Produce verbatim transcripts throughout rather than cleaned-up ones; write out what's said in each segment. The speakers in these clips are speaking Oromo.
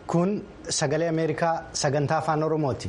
Kun sagalee Ameerikaa sagantaa afaan Oromooti.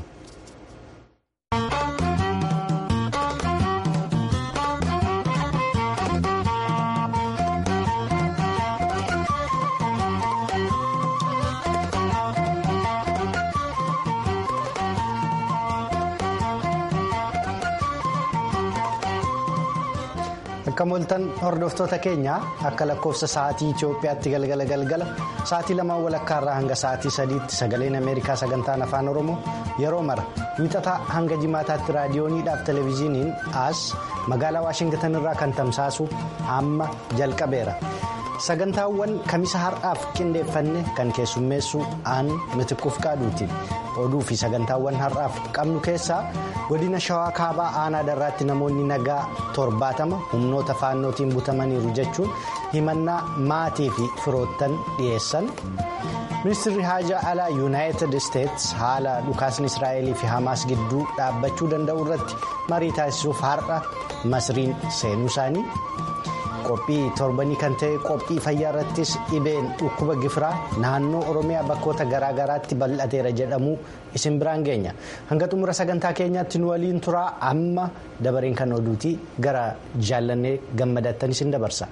Akka mooltan hordoftoota keenya akka lakkoofsa sa'aatii Itoophiyaatti galgala galgala sa'aatii lamaan walakkaa irraa hanga sa'aatii sadiitti sagaleen Ameerikaa sagantaan afaan Oromoo yeroo mara wiixataa hanga jimaataatti raadiyooniidhaaf televezyiiniin as magaalaa Waashingtan irraa kan tamsaasu amma jalqabeera. Sagantaawwan kamisa har'aaf qindeeffanne kan keessummeessu aan mitikuuf qaaduuti. Oduu fi sagantaawwan har'aaf qabnu keessaa godina shawaa kaabaa aanaa darraatti namoonni nagaa torbaatama humnoota faannootiin butamaniiru jechuun himannaa maatii fi firoottan dhiyeessan. Ministeerri haajaa alaa yuunaayitid isteets haala dhukaasni israa'elii fi hamaas gidduu dhaabbachuu danda'u irratti marii taasisuuf har'a masriin seenuu isaanii. Qophii torbanii kan ta'e qophii fayyaa irrattis dhibeen dhukkuba gifiraa naannoo Oromiyaa bakkoota garaa garaatti bal'ateera jedhamu isin biraan geenya. Hanga xumura sagantaa keenyaatti nu waliin turaa amma dabareen kan oduutii gara jaallannee gammadattan isin dabarsa.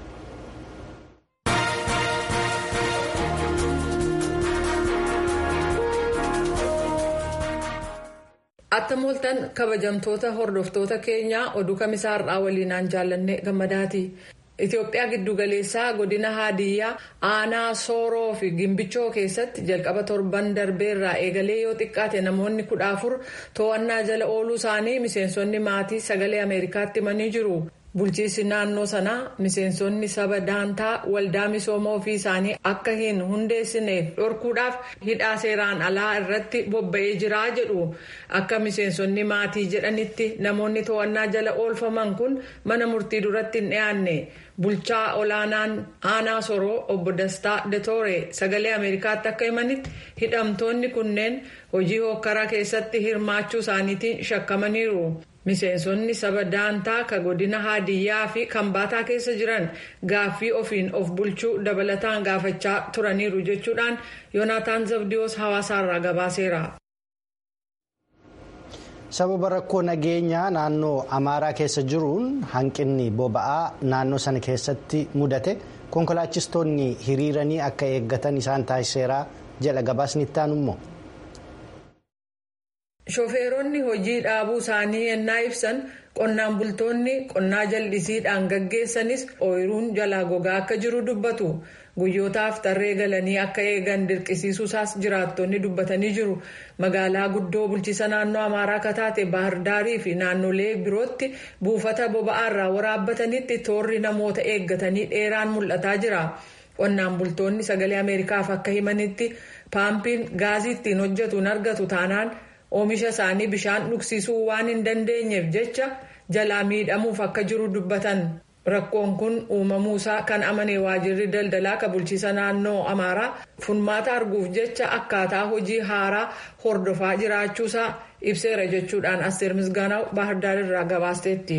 Atta mooltan kabajamtoota hordoftoota keenyaa oduu kamisaa har'aa waliinaan jaallannee gammadaati. Itoophiyaa giddugaleessaa godina Haadiyyaa aanaa Sooroo fi Gimbichoo keessatti jalqaba torban darbeerraa eegalee yoo xiqqaate namoonni kudha afur to'annaa jala ooluu isaanii miseensonni maatii sagalee Ameerikaatti himanii jiru. Bulchiinsi naannoo sanaa miseensonni saba daantaa waldaa misooma ofii isaanii akka hin hundeessineef dhorkuudhaaf hidhaa seeraan alaa irratti bobba'ee jira jedhu. Akka miseensonni maatii jedhanitti namoonni to'annaa jala oolfaman kun mana murtii duratti hin dhiyaanne. Bulchaa olaanaan aanaa Sooroo obbo Dastaa Detooree sagalee Ameerikaatti akka himanitti hidhamtoonni kunneen hojii hokkaraa keessatti hirmaachuu isaaniitiin shakkamaniiru. Miseensonni saba daantaa ka godina Haadiyyaa fi Kambaataa keessa jiran gaaffii ofiin of bulchuu dabalataan gaafachaa turaniiru jechuudhaan Yoonaataan Zabdiyoos hawaasaarraa gabaaseera. Sababa rakkoo nageenyaa naannoo Amaaraa keessa jiruun hanqinni boba'aa naannoo sana keessatti mudate konkolaachistoonni hiriiranii akka eeggatan isaan taasiseera jedha gabaasni itti aanu immoo. Shofeeronni hojii dhaabuu isaanii ennaa ibsan qonnaan bultoonni qonnaa jal'isiidhaan gaggeessanis ooyiruun jalaa gogaa akka jiru dubbatu. Guyyootaaf tarree galanii akka eegan dirqisiisuusaas jiraattonni dubbatanii jiru. Magaalaa guddoo bulchiisa naannoo Amaaraa kataate Baahardaarii fi naannolee birootti buufata boba'aarraa waraabbatanitti toorri namoota eeggatanii dheeraan mul'ataa jira. Qonnaan bultoonni sagalee Ameerikaaf akka himanitti paampiin gaazii ittiin hojjetu hin argatu taanaan oomisha isaanii bishaan dhugsiisuu waan hin dandeenyeef jecha jalaa miidhamuuf akka jiru dubbatan. Rakkoon kun uumamuusaa kan amane waajirri daldalaa ka bulchiisa naannoo Amaaraa furmaata arguuf jecha akkaataa hojii haaraa hordofaa jiraachuusaa ibseera jechuudhaan Asteer Misgaanaw Baahirdaar irraa gabaasteetti.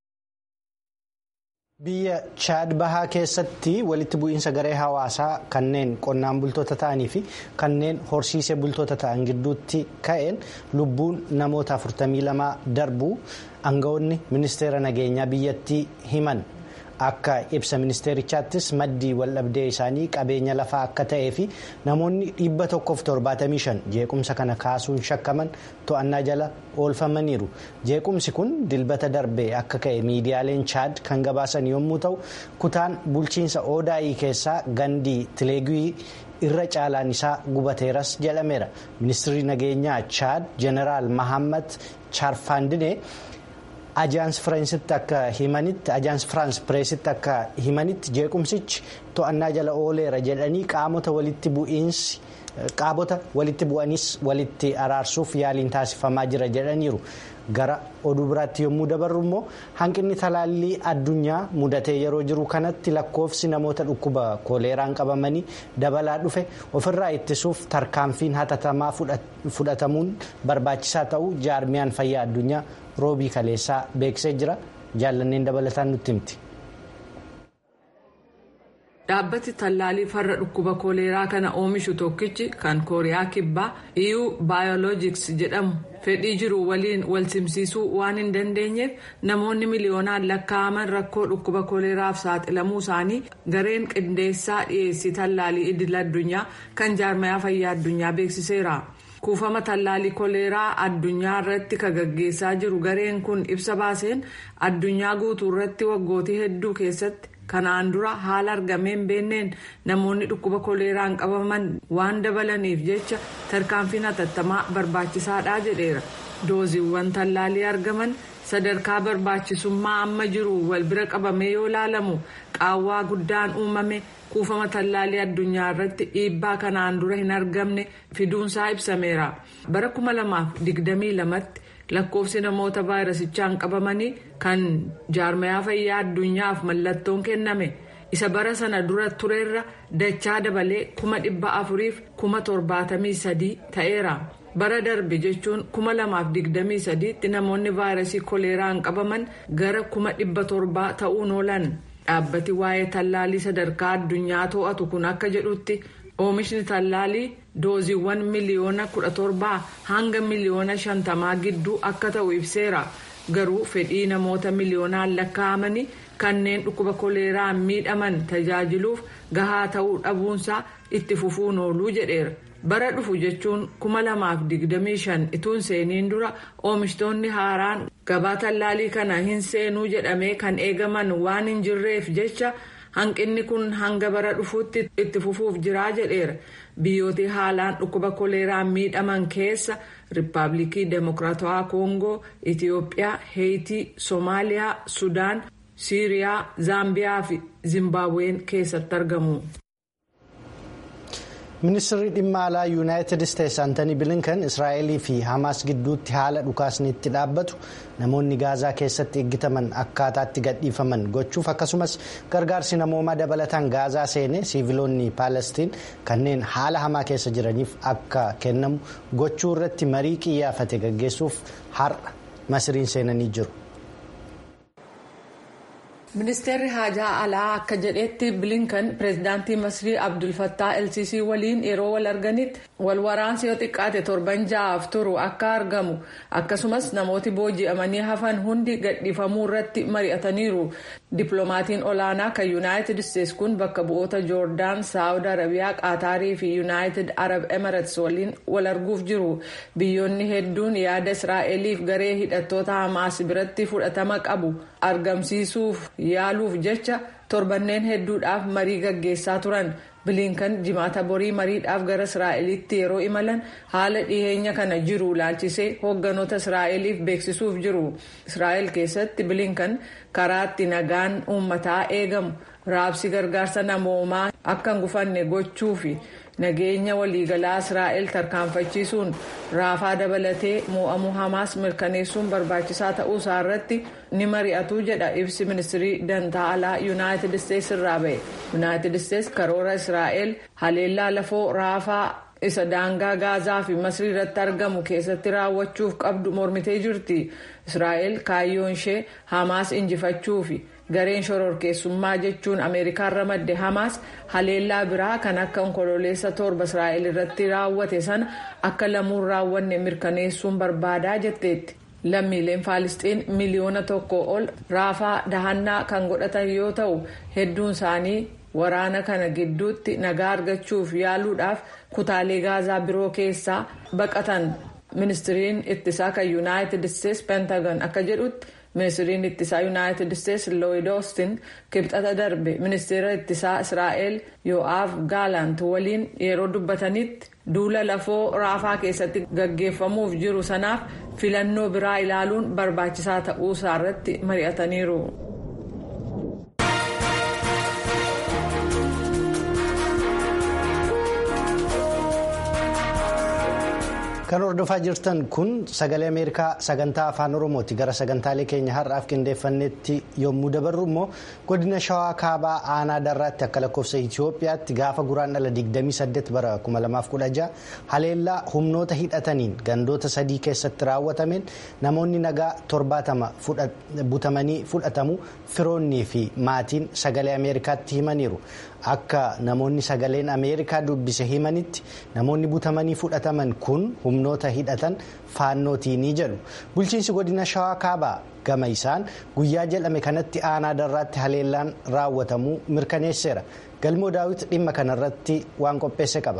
Biyya Chaad Bahaa keessatti walitti bu'iinsa garee hawaasaa kanneen qonnaan bultoota ta'anii fi kanneen horsiisee bultoota ta'an gidduutti ka'een lubbuun namoota afurtamii lamaa darbuu aangawoonni ministeera nageenyaa biyyattii himan. Akka ibsa ministeerichaattis maddii waldhabdee isaanii qabeenya lafaa akka ta'ee fi namoonni dhibba tokkoof torbaatamii shan jeequmsa kana kaasuun shakkaman to'annaa jala oolfamaniiru. Jeequmsi kun dilbata darbee akka ka'e miidiyaaleen Chaad kan gabaasan yommuu ta'u kutaan bulchiinsa Odaayii keessaa gandii Tileegii irra caalaan isaa gubateeras jedhameera. Ministeerri nageenyaa Chaad Jeneraal Mahammad Charfandinee Ajaans Firaansitti akka himanitti Ajaans Firaans Pireesitti akka himanitti jeequmsichi to'annaa jala ooleera jedhanii qaamota walitti bu'iinsi qaamota walitti bu'anis walitti araarsuuf yaaliin taasifamaa jira jedhaniiru. Gara oduu biraatti yommuu dabarru immoo hanqinni talaallii addunyaa mudatee yeroo jiru kanatti lakkoofsi namoota dhukkuba kooleeraan qabamanii dabalaa dhufe ofirraa ittisuuf tarkaanfiin hatattamaa fudhatamuun barbaachisaa ta'uu jaarmiyaan fayyaa addunyaa roobii kaleessaa beeksisee jira. Jaallanneen dabalataan nutti himti. Dhaabbati tallaalii farra dhukkuba kooleeraa kana oomishu tokkichi kan kooriyaa kibbaa E U Biologics jedhamu fedhii jiru waliin wal simsiisuu waan hin dandeenyeef namoonni miliyoonaan lakkaa'aman rakkoo dhukkuba kooleeraaf saaxilamuu isaanii gareen qindeessaa dhiyeessii tallaalii idil addunyaa kan jaarmayaa fayyaa addunyaa beeksiseera. Kuufama tallaalii kooleeraa addunyaa irratti kan gaggeessaa jiru gareen kun ibsa baaseen addunyaa guutuu irratti waggootii hedduu keessatti kanaan dura haala argameen beenneen namoonni dhukkuba kooleeraan qabaman waan dabalaniif jecha tarkaanfiin hatattamaa barbaachisaadha jedheera. Dooziiwwan tallaalii argaman sadarkaa barbaachisummaa amma jiru wal bira qabamee yoo ilaalamu qaawwaa guddaan uumame kuufama tallaalii addunyaa irratti dhiibbaa kanaan dura hin argamne fiduunsaa ibsameera. Bara kuma lamaaf digdamii lamatti lakkoofsi namoota vaayirasichaan qabamanii kan jaarmayaa fayyaa addunyaaf mallattoon kenname isa bara sana dura tureerra dachaa dabalee kuma dhibba afuriif kuma torbaatamii sadii ta'eera. Bara darbe jechuun kuma lamaaf digdamii sadiitti namoonni vaayirasii kooleeraan qabaman gara kuma dhibba torbaa ta'uun oolan. Dhaabbati waa'ee tallaalii sadarkaa addunyaa to'atu kun akka jedhutti oomishni tallaalii dooziiwwan miliyoona kudha torbaa hanga miliyoona shantamaa gidduu akka ta'u ibseera. Garuu fedhii namoota miliyoonaan lakkaa'amanii kanneen dhukkuba kooleeraan miidhaman tajaajiluuf gahaa ta'uu dhabuunsaa itti fufuun ooluu jedheera. Bara dhufu jechuun kuma lamaaf digdamii shan ituun seeniin dura oomishtoonni haaraan gabaa tallaalii kana hin seenuu jedhamee kan eegaman waan hin jirreef jecha hanqinni kun hanga bara dhufuutti itti fufuuf jiraa jedheera. Biyyooti haalaan dhukkuba kooleeraan miidhaman keessa Riippaabilikii Demokiraatawaa Koongoo, Itiyoophiyaa, Heeyitii, Soomaaliyaa, Sudaan, Siiriyaa, Zaambiyaa fi Zimbaabuween keessatti argamu. Ministeerri dhimma alaa Yuunaayitid Isteetsi Antanii Bilinkan Israa'elii fi Hamaas gidduutti haala dhukaasni itti dhaabbatu namoonni Gaazaa keessatti eeggataman akkaataatti gadhiifaman gochuuf akkasumas gargaarsi namoomaa dabalataan Gaazaa seenee siiviloonni Paalestiin kanneen haala hamaa keessa jiraniif akka kennamu gochuu irratti marii qiyyaafate gaggeessuuf har'a Masriin seenanii jiru. Ministeerri haajaa alaa akka jedhetti Bilinkan pireezidaantii Masrii Abdul Fattah El-Sisii waliin yeroo wal arganitti wal waraansi yoo xiqqaate torban ja'aaf turu akka argamu akkasumas namooti booji'amanii hafan hundi gadhiifamuu irratti mari'ataniiru. Dippiloomatiin olaanaa kan Yuunaayitid Isteetsi kun bakka bu'oota Joordaan, Saawud Arabiyaa, Qaataarii fi Yuunaayitid Arab Emirates waliin wal arguuf jiru. Biyyoonni hedduun yaada Israa'eliif garee hidhattoota Hamaas biratti fudhatama qabu argamsiisuuf yaaluuf jecha torbanneen hedduudhaaf marii gaggeessaa turan. Bilinkan jimaata borii mariidhaaf gara Israa'elitti yeroo imalan haala dhiheenya kana jiru ilaalchisee hoogganoota Israa'eliif beeksisuuf jiru. Israa'el keessatti Bilinkan karaatti nagaan uummataa eegamu raabsi gargaarsa namoomaa akka hin gufanne gochuu fi nageenya waliigalaa Israa'el tarkaanfachiisuun raafaa dabalatee mo'amuu Hamaas mirkaneessuun barbaachisaa ta'uu isaa irratti ni mari'atu jedha ibsi ministirii dantaa alaa Yuunaayitid Isteetsi irraa ba'e. Yuunaayitid Isteetsi karoora Israa'el haleellaa lafoo raafaa isa daangaa Gaazaa fi Masrii irratti argamu keessatti raawwachuuf qabdu mormitee jirti. Israa'el kaayyoon ishee Hamaas injifachuu fi gareen shororkeessummaa jechuun Ameerikaan ramadde Hamaas haleellaa biraa kan akka onkololeessa torba Israa'el irratti raawwate sana akka lamuun raawwanne mirkaneessuun barbaadaa jetteetti. Lammiileen Faalisxiin miliyoona tokko ol raafaa dahannaa kan godhatan yoo ta'u hedduun isaanii waraana kana gidduutti nagaa argachuuf yaaluudhaaf kutaalee Gaazaa biroo keessaa baqatan. Ministiriin ittisaa kan Yuunaayitid Isteetsi Pentagon akka jedhutti ministiriin ittisaa Yuunaayitid Isteetsi Lloyd Austin kibxata darbe ministeera ittisaa Israa'el Yo'aaf Gaalant waliin yeroo dubbatanitti duula lafoo raafaa keessatti gaggeeffamuuf jiru sanaaf filannoo biraa ilaaluun barbaachisaa ta'uu isaa irratti mari'ataniiru. Kan hordofaa jirtan kun sagalee Ameerikaa sagantaa afaan Oromooti. Gara sagantaalee keenya har'aaf qindeeffannetti yommuu dabarru immoo godina Shawaa Kaabaa Aanaa Darraatti akka lakkoofsa Itiyoophiyaatti gaafa guraandhala digdamii saddeet bara kuma lamaaf kudha jaha haleellaa humnoota hidhataniin gandoota sadii keessatti raawwatameen namoonni nagaa torbaatama butamanii fudhatamu firoonnii fi maatiin sagalee Ameerikaatti himaniiru. akka namoonni sagaleen Ameerikaa dubbise himanitti namoonni butamanii fudhataman kun humnoota hidhatan faannootiinii jedhu. Bulchiinsi godina Shawaa Kaabaa gama isaan guyyaa jedhame kanatti aanaa darraatti haleellaan raawwatamuu mirkaneesseera. Galmoo Daawit dhimma kanarratti waan qopheesse qaba.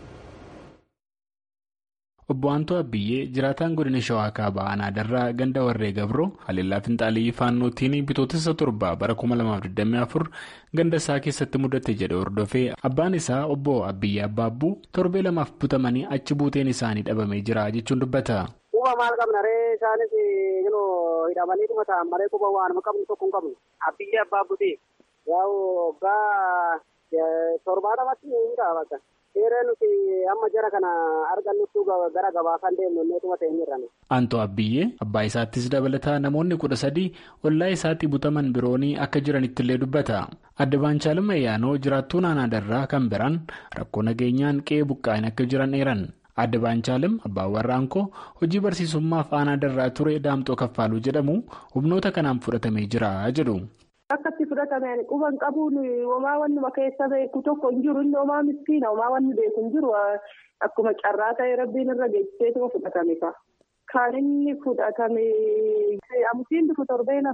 Obbo Antoo Abiyyee jiraataan godina Shawaa Kaabaa aanaa darraa ganda warree gabroo haleellaa finxaalii faannootiin bitootessa torba bara kuma lamaaf digdamii afur ganda isaa keessatti mudate jedhe hordofee abbaan isaa obbo Abiyyee Abbaabbuu torbee lamaaf butamanii achi buuteen isaanii dhabamee jira jechuun dubbata. Quba maal qabna ree isaanis hidhamanii dhumataan malee quba waanuma qabnu tokko hin qabnu. Abiyyee Abbaabbuuti yaa'u gaa torbaadhamatti hin qaabata. Seeraan nuti amma jara kana argannutti gara gabaa kan deemnu neetuma ta'e hin jirran. Antoo Abiyyee abbaa isaattis dabalataa namoonni kudha sadii ollaa isaatti butaman biroonii akka jiranitti illee dubbata. Adda Baancaaluma Ayyaanoo jiraattuu aanaa darraa kan biraan rakkoo nageenyaan qe'ee buqqaa'in akka jiran eeran. Adda Baancaalum abbaan warraankoo hojii barsiisummaaf aanaa darraa ture Daamxoo Kaffaaluu jedhamu humnoota kanaan fudhatamee jira jedhu. Akkatti fudhatameen quban qabuun homaa wannuma keessa beeku tokko hin jiru inni homaa miskiina homaa wanni beeku hin jiru akkuma carraa ta'e rabbiin irra geessiseetuma fudhatame ka. Kan inni fudhatame amusiin dhufu torbeenam.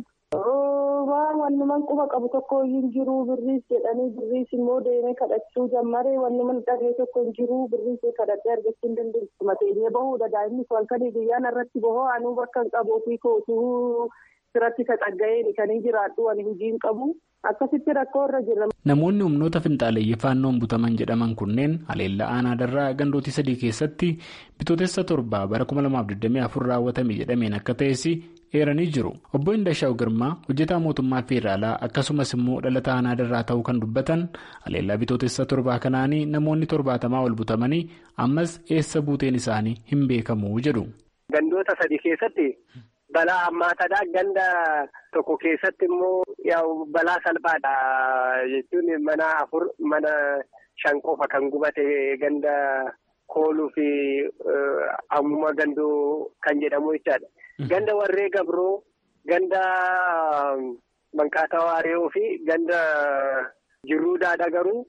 Waan wannuman quba qabu tokko hin jiru birriis jedhanii birriis immoo deemee kadhachuu jammaree wannuman dhagee tokko hin jiru birriis kadhadhee argachuu hin dandeessu. Mateenyee bahuudha daa'imnis halkanii guyyaan irratti bahoo anuu bakka hin qabuufi kootuu. Irratti taxagga'een kan hin jiraadhu ani hojiin qabu akkasitti rakkoo irra jira. Namoonni humnoota finxaaleeyyii faannoon butaman jedhaman kunneen haleellaa aanaa darraa gandootii sadii keessatti bitootessa torbaa bara kuma lamaaf digdamii afur raawwatame jedhameen akka ta'es eeranii jiru. Obbo Indashaw Girmaa hojjetaa mootummaa feeraalaa akkasumas immoo dhalataa aanaa darraa ta'uu kan dubbatan haleellaa bitootessa torbaa kanaanii namoonni torbaatamaa ol butamanii ammas eessa buuteen isaanii hin beekamu jedhu. Gandoota sadii keessatti. Balaa hammaataadha. Ganda tokko keessatti immoo yaa'u balaa salphaadha jechuun mana afur mana shan qofa kan gubate ganda kooluu fi ammuma gandoo kan jedhamu jechaadha. Ganda warree gabroo, ganda manqaataa waaree fi ganda jirruu daadaa garuu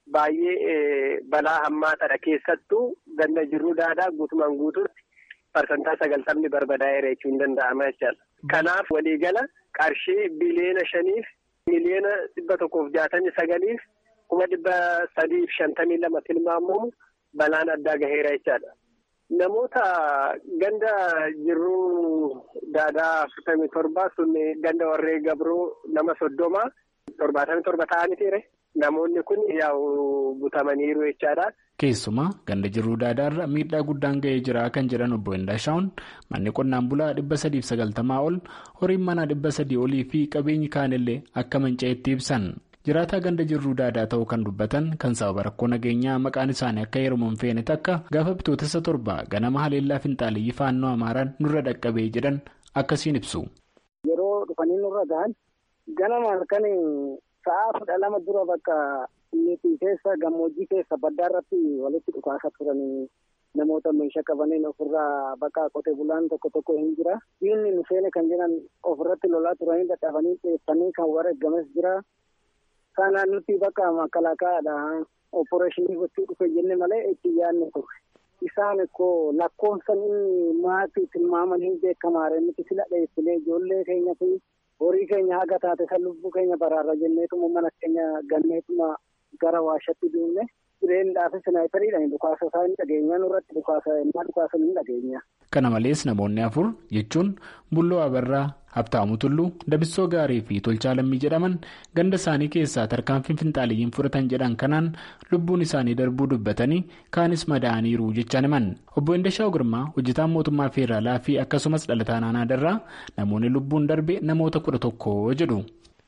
baay'ee balaa hammaataadha. Keessattuu ganda jirruu daadaa guutumaan guutuutti. Parsantaa sagaltamni barbadaa'eera jechuun danda'ama jechaadha. Kanaaf waliigala qarshii biliyoona shaniif miliyoona dhibba tokkoof jaatamii sagaliif kuma dhibba sadiif shantamii lama tilmaamamu balaan addaa gaheera jechaadha. Namoota ganda jirruu daadaa afurtamii torba sun ganda warree gabroo nama soddoma torbaatamii torba ta'aniitiire. Namoonni kun yaa'u butamaniiru jechaadha. Keessumaa ganda jirruu daadaarra miidhaa guddaan ga'ee jira kan jedhan obbo Indashaawun manni qonnaan bulaa dhibba sadiif sagaltamaa ol horiin manaa dhibba sadii olii fi qabeenyi kaanillee akka manca'etti ibsan. Jiraataa ganda jirruu daadaa ta'uu kan dubbatan kan sababa rakkoo nageenyaa maqaan isaanii akka heeruman feene takka gaafa bitootessa torba ganama haleellaa finxaaleeyyii faannoo Amaaraan nurra dhaqqabee jedhan akkasiin ibsu. Yeroo dhufanii nurra gahan ganama halkan sa'a kudha lama dura bakka nuti keessa gammoojjii keessa baddaa irratti walitti dhukaasa turanii namoota meeshaa qabaniin ofirraa bakka qotee bulaan tokko tokko hin jira. Diinni nu seene kan jiran ofirratti lolaa turanii dadhabanii xeeffanii kan wareegames jira. Kanaan nuti bakka makalaakaadha opereeshinii gochuu dhufe jenne malee itti yaadne ture. Isaan ikkoo lakkoofsan maatii tilmaamanii beekamaare nuti sila dheessilee ijoollee keenya fi horii keenya haga taate san lubbuu keenya baraarra jenneetuma mana keenya ganneetuma gara waashatti duunne jireenyaaf sinaayiperiidhaan dhukaasa isaa hin dhageenya nurratti dhukaasa innaa dhukaasa hin dhageenya. Kana malees namoonni afur jechuun Bulloo Abarraa, Habtaamuu Tulluu, Dabissoo Gaarii fi Tolchaa Lammii jedhaman ganda isaanii keessaa tarkaanfii finxaaleeyyiin fudhatan jedhan kanaan lubbuun isaanii darbuu dubbatanii kaanis madaa'aniiru jechaan himan. Obbo Indashaw Girmaa hojjetaan mootummaa feeraalaa fi akkasumas dhalataan aanaa darraa namoonni lubbuun darbe namoota kudha tokko jedhu.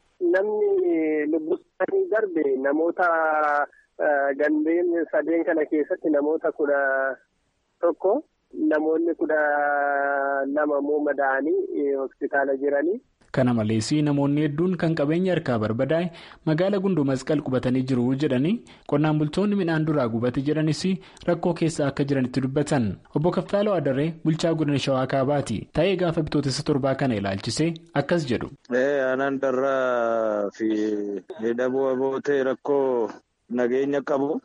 Namni lubbuun darbe namoota gandeen sadeen kana keessatti namoota kudha tokko. Namoonni kudha lama immoo madaa'anii hospitaala jiranii. Kana malees namoonni hedduun kan qabeenya harkaa barbadaa'e magaala gundoo masqal qubatanii jiru jedhanii qonnaan bultoonni midhaan duraa gubate jedhanis rakkoo keessa akka jiranitti dubbatan. Obbo Kaffaaloo Adarree bulchaa godina Shawaa Kaabaati. Ta'ee gaafa bitootessa torbaa kana ilaalchisee akkas jedhu. Aanaan darraa fi hidhaboo abootee rakkoo nageenya qabu.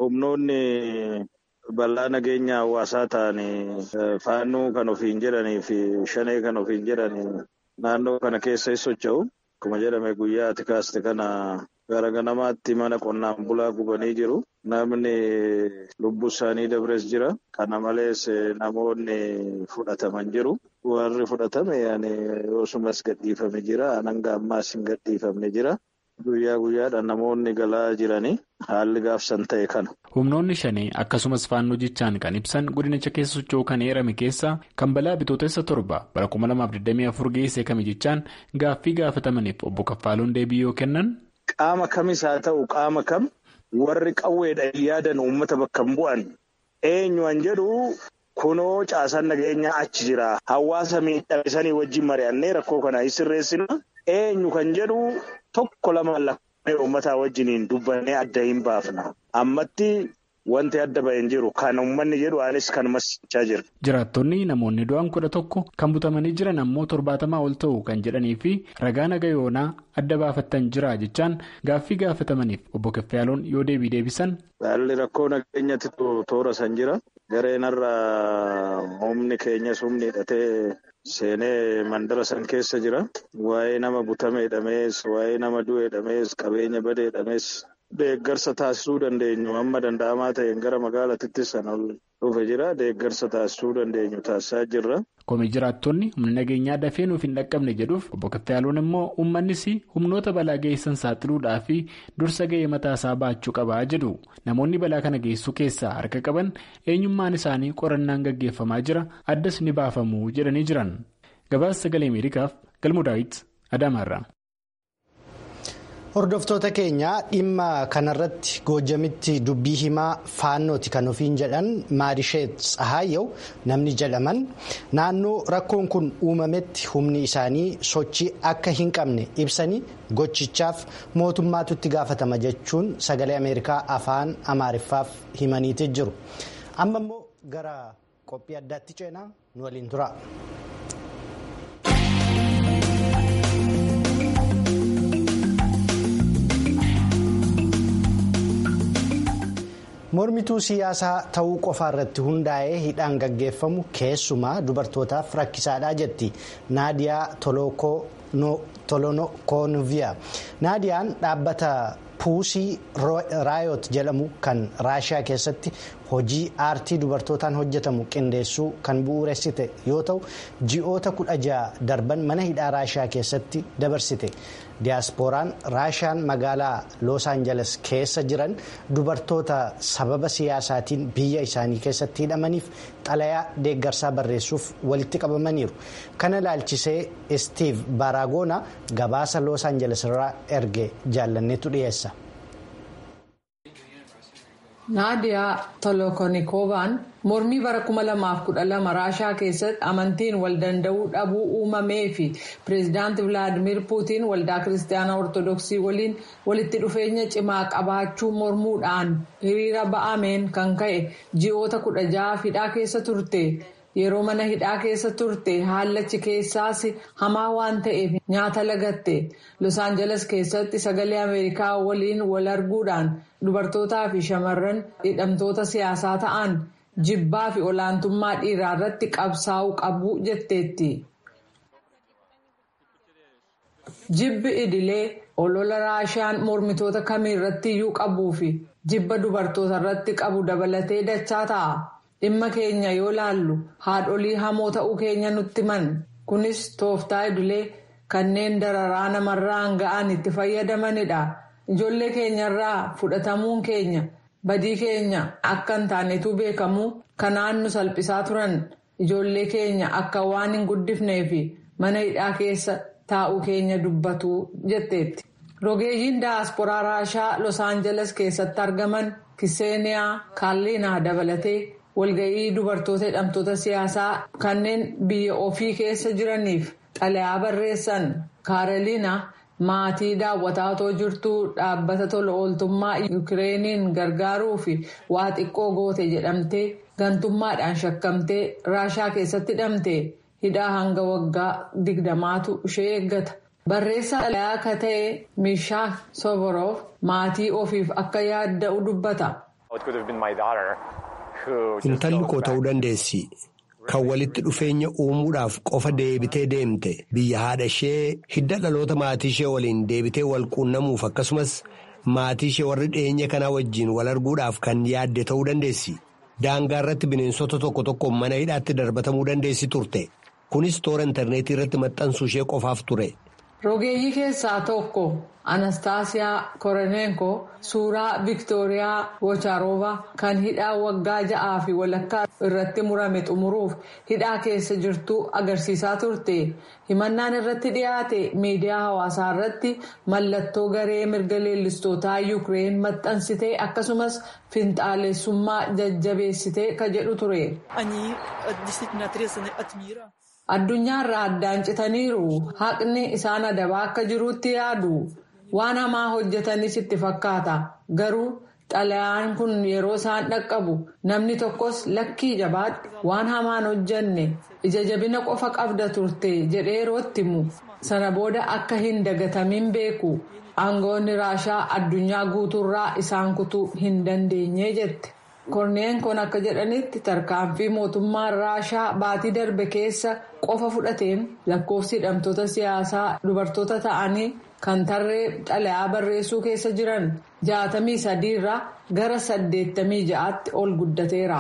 Humnoonni bal'aa nageenya hawaasaa ta'anii faannoo kan ofiin jedhanii fi shanee kan ofiin jedhanii naannoo kana keessa socho'u. Akkuma jedhame guyyaa ati kaaste kana gara ganamaatti mana qonnaan bulaa gubanii jiru. Namni lubbuu isaanii dabres jira. Kana malees namoonni fudhataman jiru. Warri fudhatame osumas gadhiifame jira. Hanga ammaas hin gadhiifamne jira. Guyyaa guyyaadhaan namoonni galaa jiranii haalli gaafsan ta'e kana. Humnoonni shanii akkasumas faannoo jechaan kan ibsan godinicha keessa socho'uu kan eerame keessaa kan balaa bitootessa torba bara kuma lamaaf digdamii afur geesse kami jechaan gaaffii gaafatamaniif obbo Kaffaaloon deebii yoo kennan. Qaama kamis haa ta'u qaama kam warri qawweedhaan yaadan uummata bakka hin bu'an eenyuan jedhu kunoo caasaan nageenyaa achi jira. Hawaasa miidhamsanii wajjin mari'annee rakkoo kana sirreessina. Eenyu kan jedhu tokko lama lakkee uummataa wajjiniin dubbannee adda hin baafna. Ammatti wanti adda ba'een jiru kan uummanni jedhu anis kan masichaa jira. Jiraattonni namoonni du'an kudha tokko kan butamanii jiran ammoo torbaatamaa ol ta'u kan jedhanii fi ragaa naga yoonaa adda baafattan jira jechaan gaaffii gaafatamaniif obbo Kaffaaloon yoo deebii deebisan. Haalli rakkoo nageenyatti toora san jira. Gareenarraa humni keenyas humni hidhatee seenee mandara san keessa jira. Waa'ee nama butame hidhamees, waa'ee nama du'e hidhamees, qabeenya bade hidhamees deeggarsa taasisuu dandeenyu amma danda'amaa ta'een gara magaalaatti san ol dhufe jira. Deeggarsa taasisuu dandeenyu taasisaa jirra. Komii jiraattonni humna nageenyaa dafee nuuf hin dhaqqabne jedhuuf obbo Kaffaaloon immoo uummannis humnoota balaa geessan saaxiluudhaa fi dursa ga'ee mataasaa baachuu qabaa jedhu. Namoonni balaa kana geessuu keessaa harka qaban eenyummaan isaanii qorannaan gaggeeffamaa jira addas ni baafamu jedhanii jiran. Gabaasa sagalee Ameerikaaf Galmuu Daawit Adaamaarraa. Hordoftoota keenya dhimma kanarratti Goojamitti dubbii himaa faannooti kan ofiin jedhan Maarisheet Tsahaayew namni jedhaman naannoo rakkoon kun uumametti humni isaanii sochii akka hin qabne ibsanii gochichaaf mootummaatu itti gaafatama jechuun sagalee Ameerikaa afaan Amaariffaaf himaniiti jiru. Amma immoo gara qophii addaatti ceenaa nu waliin tura. Mormituu siyaasaa ta'uu qofa irratti hundaa'ee hidhaan gaggeeffamu keessumaa dubartootaaf rakkisaadha jetti Naadiyaa Tolonokoonoviyaa. Naadiyaan dhaabbata puusii raayot jedhamu kan raashiyaa keessatti hojii aartii dubartootaan hojjetamu qindeessuu kan bu'uuressite yoo ta'u ji'oota kudha ja'a darban mana hidhaa raashiyaa keessatti dabarsite. Diyaaspooraan raashiyaan magaalaa Los Angeles keessa jiran dubartoota sababa siyaasaatiin biyya isaanii keessatti hidhamaniif xalayaa deeggarsaa barreessuuf walitti qabamaniiru. Kana ilaalchisee Steve Baragoona gabaasa Los Angeles irraa erge jaallanneetu dhiyeessa. Naadiyaa Tolokonikovaan mormii bara kuma lamaaf kudha lama raashiyaa keessatti amantiin wal danda'uu dhabuu uumamee fi pireezidaanti Vilaadimir Puutiin waldaa kiristaanaa ortodoksii waliin walitti dhufeenya cimaa qabaachuu mormuudhaan hiriira ba'ameen kan ka'e ji'oota kudha ja'a hidhaa keessa turte. Yeroo mana hidhaa keessa turte haallachi keessaas hamaa waan ta'eef nyaata lagatte. Los Angeles keessatti sagalee Ameerikaa waliin wal arguudhaan dubartootaa fi shamarran hidhamtoota siyaasaa ta'an jibbaa fi olaantummaa dhiiraa irratti qabsaa'uu qabu jetteetti. Jibbi idilee olola raashiyaan mormitoota kamiirratti iyyuu qabuu fi jibba dubartoota irratti qabu dabalatee dachaa ta'a. Dhimma keenya yoo laallu haadholii hamoo ta'uu keenya nutti himan. Kunis tooftaa idilee kanneen dararaa namarraan ga'an itti fayyadamanidha. Ijoollee keenyarraa fudhatamuun keenya badii keenya akka hin taanetu beekamu kanaan nu salphisaa turan. Ijoollee keenya akka waan hin guddifnee fi mana hidhaa keessa taa'uu keenya dubbatu jetteetti. Rogeeyyiin daasporaa raashaa Los Angeles keessatti argaman Kiseeniyaa Kaaliinaa dabalatee walga'ii dubartoota hidhamtoota siyaasaa kanneen biyya ofii keessa jiraniif xalayaa barreessan. Kaaroliina maatii daawwataa otoo jirtuu dhaabbata tola ooltummaa Yukireeniin gargaaruu fi waa xiqqoo goote jedhamtee gantummaadhaan shakkamtee Raashaa keessatti hidhamte. Hidhaa hanga waggaa digdamaatu ishee eeggata. Barreessaa xalayaa akka ta'e Mishaa Soborov maatii ofiif akka yaadda'u dubbata. Intalli koo ta'uu dandeessi. Kan walitti dhufeenya uumuudhaaf qofa deebitee deemte biyya haadha ishee hidda dhaloota maatii ishee waliin deebitee wal quunnamuuf akkasumas maatii ishee warri dhiyeenya kanaa wajjin wal arguudhaaf kan yaadde ta'uu dandeessi. Daangaa irratti bineensota tokko tokko mana hidhaatti darbatamuu dandeessi turte. Kunis toora intarneetii irratti maxxansuu ishee qofaaf ture. Rogeeyyii keessaa tokko Anastaasiyaa Koronenko suuraa Viktooriyaa Wocharoova kan hidhaa waggaa ja'aa fi walakkaa irratti murame xumuruuf hidhaa keessa jirtu agarsiisaa turte. Himannaan irratti dhiyaate miidiyaa hawaasaa irratti mallattoo garee mirga leellistootaa Yukireen maxxansitee akkasumas finxaalessummaa jajjabeessitee kan jedhu ture. Addunyaarraa addaan citaniiru. Haqni isaan adabaa akka jirutti yaadu. Waan hamaa hojjetanis itti fakkaata. Garuu xalayaan kun yeroo isaan dhaqqabu namni tokkos lakkii jabaadhu waan hamaan hojjenne ija jabina qofa qabda turte jedhee yerootti himu. Sana booda akka hin dagatamin beeku. Aangoonni Raashaa addunyaa guutuurraa isaan kutuu hin dandeenye jette. Korneenkoon akka jedhanitti tarkaanfii mootummaan Raashaa baatii darbe keessa qofa fudhateen lakkoofsi hidhamtoota siyaasaa dubartoota ta'anii kan tarree xalayaa barreessuu keessa jiran jaatamii sadii irraa gara saddeettamii ja'aatti ol guddateera.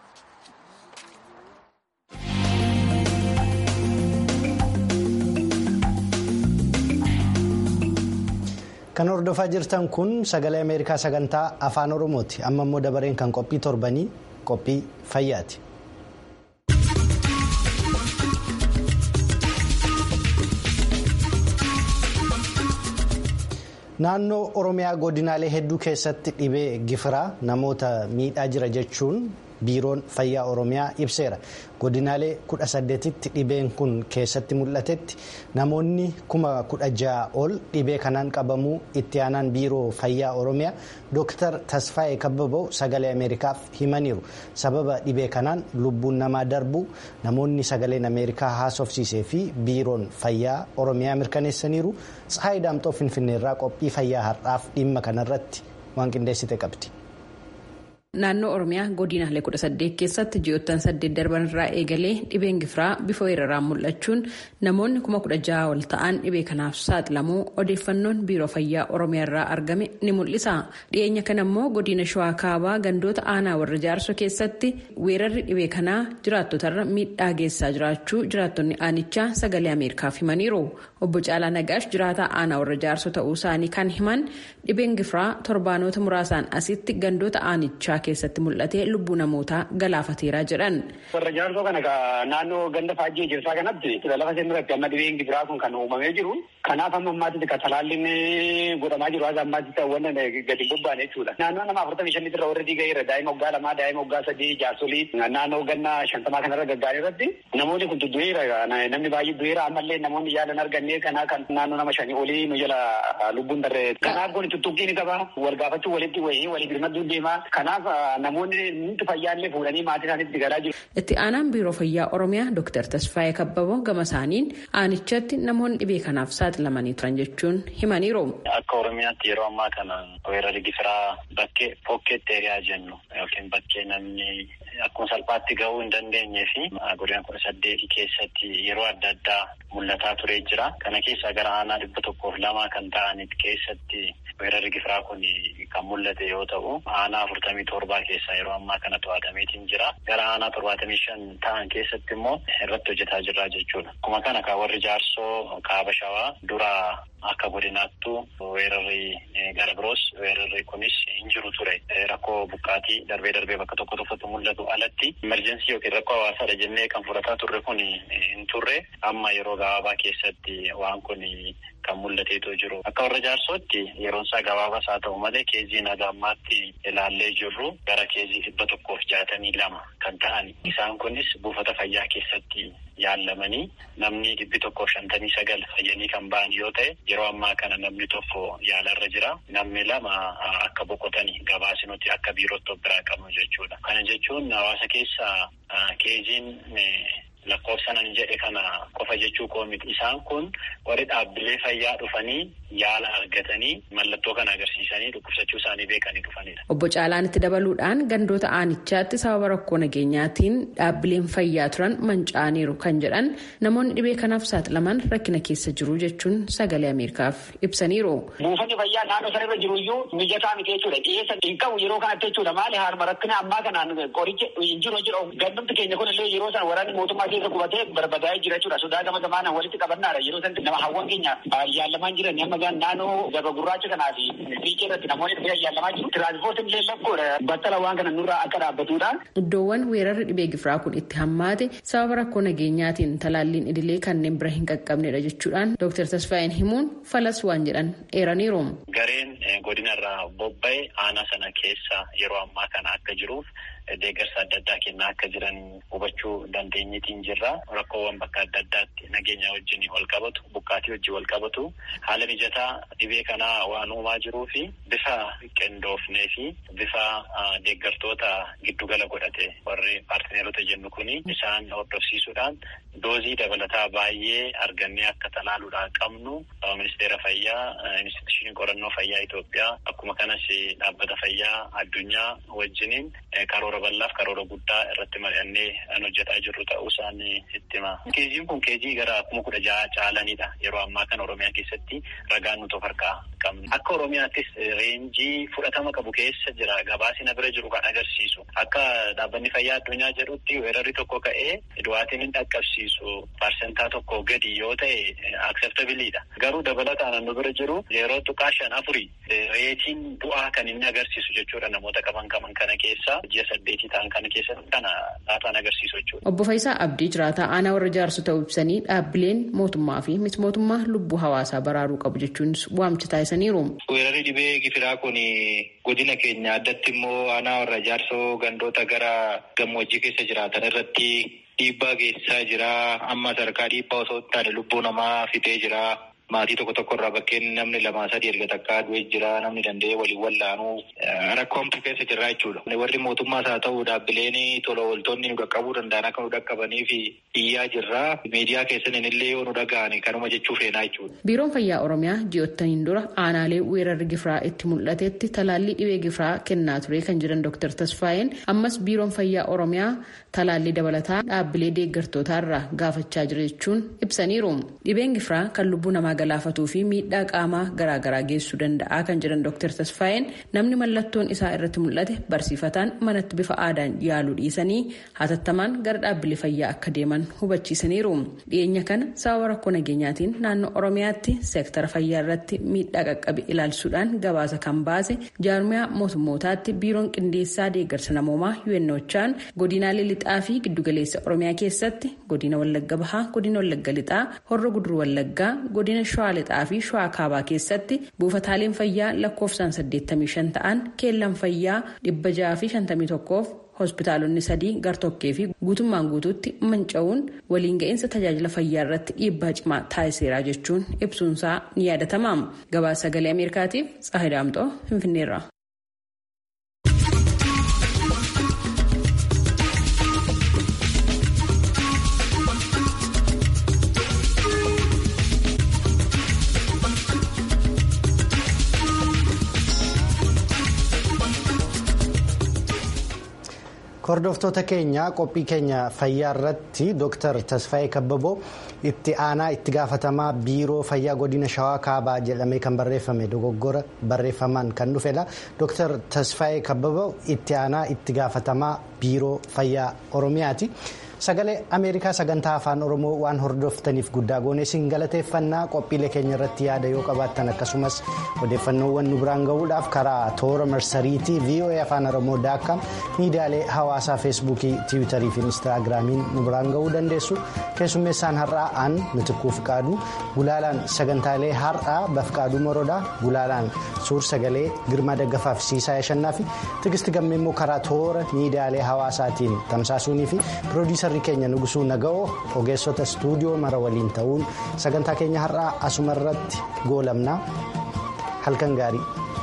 Kan hordofaa jirtan kun sagalee Ameerikaa sagantaa afaan Oromooti. Amma immoo dabareen kan qophii torbanii qophii fayyaati. Naannoo Oromiyaa godinaalee hedduu keessatti dhibee gifiraa namoota miidhaa jira jechuun biiroon fayyaa Oromiyaa ibseera. Godinaalee kudha saddeetitti dhibeen kun keessatti mul'atetti namoonni kuma kudha ja'a ol dhibee kanaan qabamuu itti aanaan biiroo fayyaa Oromiyaa Dooktar Tasfaayee Kabbaboo sagalee Ameerikaaf himaniiru. Sababa dhibee kanaan lubbuun namaa darbu namoonni sagaleen Ameerikaa haasofsiisee fi biiroon fayyaa Oromiyaa mirkaneessaniiru. Tsahaayii Daamxoo Finfinneerraa qophii fayyaa har'aaf dhimma kanarratti waan qindeessite qabdi. Naannoo Oromiyaa godinaalee kudha saddeet keessatti ji'oottan saddeet darban irraa eegalee dhibeen gifiraa bifa weeraraan mul'achuun namoonni kuma kudha ja'a ol ta'an dhibee kanaaf saaxilamuu odeeffannoon biiroo fayyaa Oromiyaa irraa argame ni mul'isa. Dhiyeenya kana immoo godina Shawaa Kaabaa gandoota aanaa warra jaarsoo keessatti weerarri dhibee kanaa jiraattotarra miidhaa geessaa jiraachuu jiraattonni aanichaa sagalee Ameerikaaf himaniiru. Obbo Caalaa Nagaash jiraataa aanaa warra jaarsoo ta'uu isaanii kan himan dhibeen gifiraa torbaanota muraasaan asitti gandoota aanichaa keessatti mul'atee lubbuu namootaa galaafateeraa jedhan. Warra jaarsoo kana naannoo ganda faajjii jirsaa kanatti lafa seenirratti amma dhibeen gifiraa kun kan uumamee jiru. Kanaaf amma ammaatti kan talaalliin godhamaa jiru haga ammaatti ta'uwwan gadi bobbaane jechuudha. Naannoo nama afurtamii shanitti irra warra diigaa irra daa'ima waggaa lamaa daa'ima waggaa sadii jaarsolii naannoo ganna shantamaa kanarra gaggaarii irratti namoonni kun du'eera namni baay'ee du'eera ammallee namoonni yaalan arganne kanaa kan naannoo nama shanii olii nu jala lubbuun darree. Kanaaf kun tuttuqqii ni qaba wal gaafachuu walitti wayii walii birmaduu deema. Kanaaf namoonni nuti fayyaallee fuudhanii maatii isaaniitti garaa jiru. Itti aanaan biiroo fayyaa Oromiyaa Dooktar Tasfaayee Kabbaboo gama isaaniin aanichatti namoonni dhibee kanaaf saaxilamanii turan jechuun himaniiru. Akka Oromiyaatti yeroo ammaa kana weerarri gifiraa bakkee pokkeetti eriyaa jennu yookiin bakkee namni akkuma salphaatti gahuu hin dandeenye fi godina kudha saddeetii keessatti yeroo adda addaa mul'ataa turee jira. Kana keessaa gara aanaa dhibba tokkoof lama kan ta'anitti keessatti weerarri gifiraa kun kan mul'ate yoo ta'u aanaa afurtamii torbaa keessaa yeroo ammaa kana to'atameetiin jira. Gara aanaa torbaatamii shan ta'an keessatti immoo irratti hojjetaa jirra jechuudha. Akkuma kana kan warri jaarsoo kaaba shawaa dura akka godinaattu weerarri gara biroos weerarri kunis hin jiru ture. Rakkoo buqqaatii darbee darbee bakka tokko tokkotti mul'atu alatti emerjensii yookiin rakkoo hawaasaadha jennee kan fudhataa turre kun hin turre amma yeroo gabaabaa keessatti waan kun kan mul'ateetoo jiru. Akka warra jaarsootti yeroon isaa gabaabaas haa ta'u malee keezii nagaa ammaatti ilaallee jirru gara keezii dhibba tokkoof jaatamii lama kan ta'an. Isaan kunis buufata fayyaa keessatti yaallamanii namni dhibbi tokko shantamii sagal fayyanii kan ba'an yoo ta'e yeroo ammaa kana namni tokko yaalarra jira. Namni lama akka boqotanii gabaasinutti akka biirootti of biraa qabnu jechuudha. Kana jechuun hawaasa keessa keejiin lakkoofsa nan jedhe kana qofa jechuu koo miti. Isaan kun warri dhaabbilee fayyaa dhufanii yaala argatanii mallattoo kana agarsiisanii dhukkubsachuu isaanii beekanii dhufanidha. Obbo Caalaan itti dabaluudhaan gandoota aanichaatti sababa rakkoo nageenyaatiin dhaabbileen fayyaa turan manca'aniiru kan jedhan namoonni dhibee kanaaf saaxilaman rakkina keessa jiru jechuun sagalee Ameerikaaf ibsaniiru. Buufanni fayyaa naannoo sanarra jiru iyyuu mijataa miti jechuudha. Dhiyeessa hin qabu yeroo kanatti jechuudha. Maali haarma rakkina ammaa kanaan qorichi hin jiru jiru. Gandumti keenya kun illee yeroo sana waraanni mootummaa keessa qubatee barbadaa'ee jira jechuudha. Sodaa gama gamaanaan walitti qabannaadha. Yeroo sanatti nama hawwan keenya yaallamaan jiran amma naannoo gaba gurraacha kanaa fi fiichee irratti namoonni dhibee yaallamaa jiru. Tiraansipoortiin illee lakkoodha. Battala waan kana nurraa akka dhaabbatudha. Iddoowwan weerarri dhibee gifiraa kun itti hammaate sababa rakkoo nageenyaatiin talaalliin idilee kanneen bira hin qaqqabnedha jechuudhaan Dooktar Tasfaayeen himuun falas waan jedhan eeraniiru. Gareen godinarraa bobba'e aanaa sana keessa yeroo ammaa kana akka jiruuf deeggarsa adda addaa kennaa akka jiran hubachuu dandeenyitiin jirra. Rakkoowwan bakka adda addaatti nageenya wajjin wal qabatu, buqqaatii wajjin wal qabatu, haala mijataa dhibee kanaa waan uumaa jiruu fi bifa qindoofnee fi bifa deeggartoota giddugala godhate warri paartineerota jennu kuni isaan hordofsiisuudhaan doozii dabalataa baay'ee argannee akka talaaluudhaan qabnu ministeera fayyaa, instituushinii qorannoo fayyaa Itoophiyaa akkuma kanas dhaabbata fayyaa addunyaa wajjiniin karoora bal'aaf karoora guddaa irratti mari'annee kan hojjetaa jirru ta'uu isaanii itti hima. Keejiin kun keejii gara kuma kudha jaha caalanidha. Yeroo ammaa kana Oromiyaa keessatti ragaan nuti of harkaa qabna. Akka Oromiyaattis reenjii fudhatama qabu keessa jira. Gabaasina bira jiru kan agarsiisu. Akka dhaabbanni fayyaa addunyaa jedhutti weerarri tokko ka'ee du'aatiin hin dhaqqabsiisu parsentaa tokko gadi yoo ta'e acceptabiliidha. Garuu dabalataan naannoo bira jiru yeroo tuqaa shan afurii reetiin du'aa kan inni agarsiisu jechuudha. Namoota qaban qaban kana keessa ji'a saddeetii ta'an kana keessatti kana daataan agarsiisu jechuudha. Obbo Faayisaa Abdii jiraataa aanaa warra jaarsu ta'uu ibsanii dhaabbileen mootummaa fi miti mootummaa lubbuu hawaasaa baraaruu qabu jechuunis waamicha taasisaniiru. Weerarri dhibee gifiraa kun godina keenya addatti immoo aanaa warra jaarsoo gandoota gara gammoojjii keessa jiraatan irratti dhiibbaa geessisaa jira. Amma sadarkaa dhiibbaa osoo hin taane lubbuu namaa fitee jira. Maatii tokko tokko irraa bakkeen namni lamaa sadii erga takkaa du'e jira. Namni danda'ee waliin wallaanuu rakkoomtu keessa jirra jechuudha. Warri mootummaas haa ta'u dhaabbileen tola ooltonni nu dhaqqabuu danda'an akka nu dhaqqabanii fi iyyaa jirra. Miidiyaa keessaniin illee yoo nu dhaga'an kanuma jechuu feenaa jechuudha. Biiroon Fayyaa Oromiyaa ji'ottaniin dura aanaalee weerarri gifiraa itti mul'atetti talaallii dhibee gifiraa kennaa ture kan jiran Dooktar Tasfaayeen ammas Biiroon Fayyaa Oromiyaa talaallii dabalataa dhaabbilee deeggartootaarraa gaafachaa jira jechuun ibsaniiru. Dhibeen gifiraa kan lubbuu namaa galaafatuu fi miidhaa qaamaa garaagaraa geessuu danda'a kan jedhan Dooktar Tasfaayeen namni mallattoon isaa irratti mul'ate barsiifataan manatti bifa aadaan yaaluu dhiisanii hatattamaan gara dhaabbilee fayyaa akka deeman hubachiisaniiru. Dhiyeenya kana sababa rakkoo nageenyaatiin naannoo Oromiyaatti seektara fayyaa irratti miidhaa qaqqabe ilaalchuudhaan gabaasa kan baase jaarmiyaa mootummootaatti biiroon qindeessaa deeggarsa namoomaa U N Ochaan godinaalee lixaa fi giddugaleessa Oromiyaa keessatti godina Wallagga Bahaa, godina Wallagga Lixaa, Horroo Guduruu Wallaggaa, godina Shawaa Lixaa fi Shawaa Kaabaa keessatti buufataaleen fayyaa lakkoofsaan saddeettamii shan ta'an keellan fayyaa dhibba jaha fi shantamii tokkoof hospitaalonni sadii gartokkee fi guutummaan guutuutti manca'uun waliin ga'iinsa tajaajila fayyaa irratti dhiibbaa cimaa taasiseera jechuun ibsuunsaa ni yaadatama. Gabaasa sagalee Ameerikaatiif Tsaahii Daamxoo Finfinneerra. Hordoftoota keenya qophii keenya fayyaa irratti Dooktar Tasfaayee Kabbaboo itti aanaa itti gaafatamaa biiroo fayyaa godina Shawaa Kaabaa jedhamee kan barreeffame dogoggora barreeffamaan kan dhufedha. Dooktar Tasfaayee Kabbaboo itti aanaa itti gaafatamaa biiroo fayyaa Oromiyaati. sagalee Ameerikaa sagantaa afaan Oromoo waan hordoftaniif guddaa goonee isin galateeffannaa. Qophiilee keenya irratti yaada yoo qabaattan akkasumas odeeffannoowwan nu biraan gahuudhaaf karaa toora marsariitii V O A afaan Oromoo daakam miidiyaalee hawaasaa feesbuukii tiwiitarii fi instaagiraamiin nu biraan gahuu dandeessu. Keessummeessaan har'aa aan Mitikkuu Fiqaaduu, gulaalaan sagantaalee har'aa Bafqaaduu Morodaa, gulaalaan suur sagalee Girmaa Daggafaa fi Siisaa Yashannaa fi Tigisti Gammee immoo karaa toora miidiyaalee hawaasaatiin tamsaasuunii fi piroodiisarri keenya Nugusuu Naga'oo ogeessota istuudiyoo mara waliin ta'uun sagantaa keenya har'aa asuma irratti goolabnaa. Halkan gaarii.